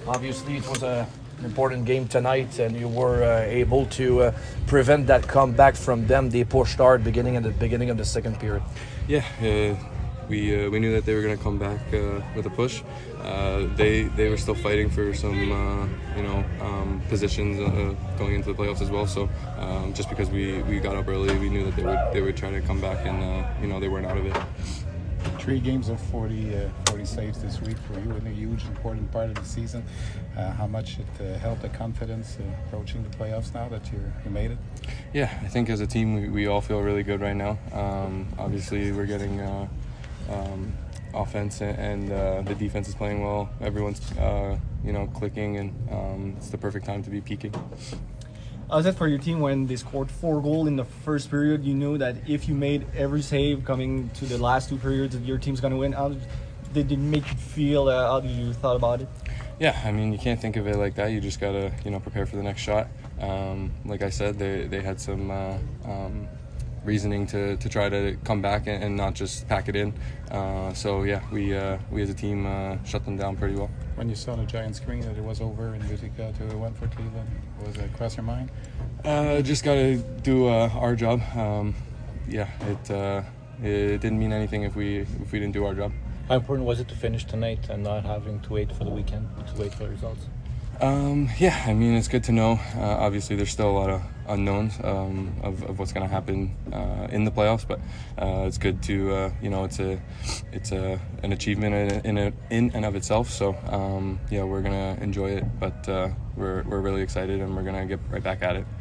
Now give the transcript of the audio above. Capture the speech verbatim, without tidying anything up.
Obviously, it was a, an important game tonight, and you were uh, able to uh, prevent that comeback from them. They pushed hard beginning at the beginning of the second period. Yeah, uh, we uh, we knew that they were going to come back uh, with a push. Uh, they they were still fighting for some uh, you know um, positions uh, going into the playoffs as well. So um, just because we, we got up early, we knew that they would they would try to come back, and uh, you know they weren't out of it. Three games of forty, uh, forty saves this week for you, in a huge, important part of the season. Uh, how much it uh, helped the confidence uh, approaching the playoffs now that you're, you made it? Yeah, I think as a team we, we all feel really good right now. Um, obviously, we're getting uh, um, offense and uh, the defense is playing well. Everyone's uh, you know clicking, and um, it's the perfect time to be peaking. How's that for your team when they scored four goals in the first period? You know that if you made every save coming to the last two periods, your team's going to win. How did it make you feel? Uh, how did you thought about it? Yeah, I mean, you can't think of it like that. You just gotta, you know, prepare for the next shot. Um, like I said, they they had some uh, um, reasoning to, to try to come back and, and not just pack it in. Uh, so yeah, we uh, we as a team uh, shut them down pretty well. When you saw on the giant screen that it was over and Utica to one for Cleveland, was it across your mind? Uh, just gotta do uh, our job. Um, yeah, it uh, it didn't mean anything if we if we didn't do our job. How important was it to finish tonight and not having to wait for the weekend to wait for the results? Um, yeah, I mean, it's good to know. Uh, obviously, there's still a lot of unknowns um, of, of what's going to happen uh, in the playoffs, but uh, it's good to uh, you know it's a it's a an achievement in in, in and of itself. So um, yeah, we're gonna enjoy it, but uh, we're we're really excited and we're gonna get right back at it.